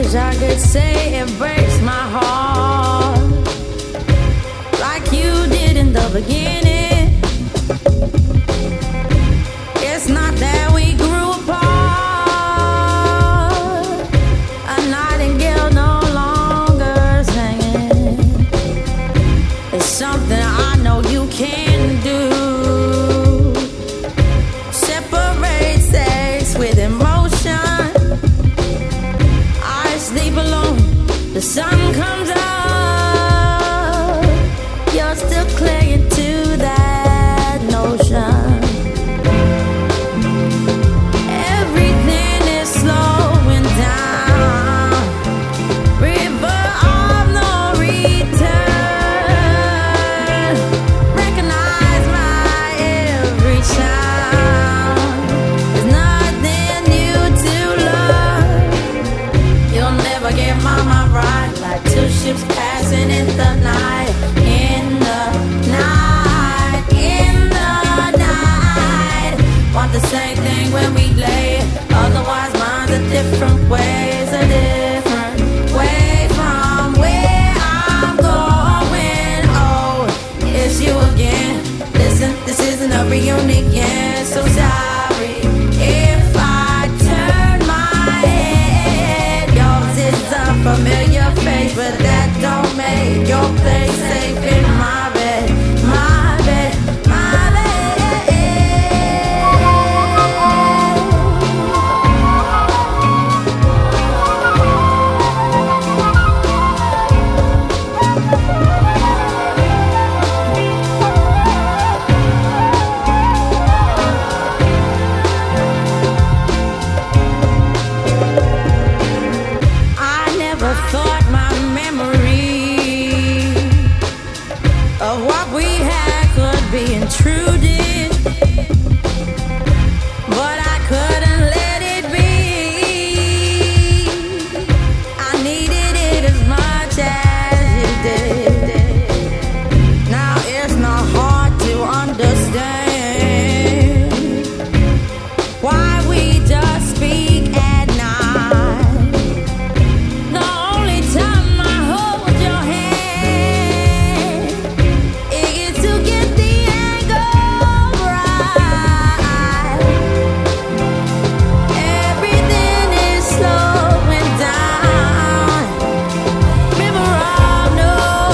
wish I could say it breaks my heart like you did in the beginning. It's not that we grew apart. A nightingale no longer singing. It's something I know you can do. Separate sex with emotion. I sleep alone. The sun comes up. You're still clinging to that notion. Everything is slowing down. River of no return. Recognize my every sound. There's nothing new to learn. You'll never get my mind right. Like two ships passing in the night. In the night. In the night. Want the same thing when we lay. Otherwise minds are different ways. A different way from where I'm going. Oh, it's you again. Listen, this isn't a reunion. So sorry if I turn my head. Yours is a familiar face, but that don't make your place safe in my bed. My bed, my bed. I never thought my memory of what we had could be intruded, but I couldn't let it be. I needed it as much as you did. Now it's not hard to understand why we just speak at night. The only time I hold your hand is to get the angle right. Everything is slowing down. River of no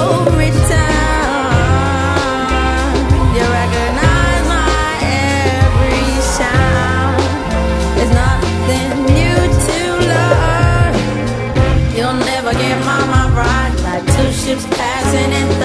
return. You recognize my every sound. There's nothing new to learn. You'll never get my mind right. Like two ships passing in the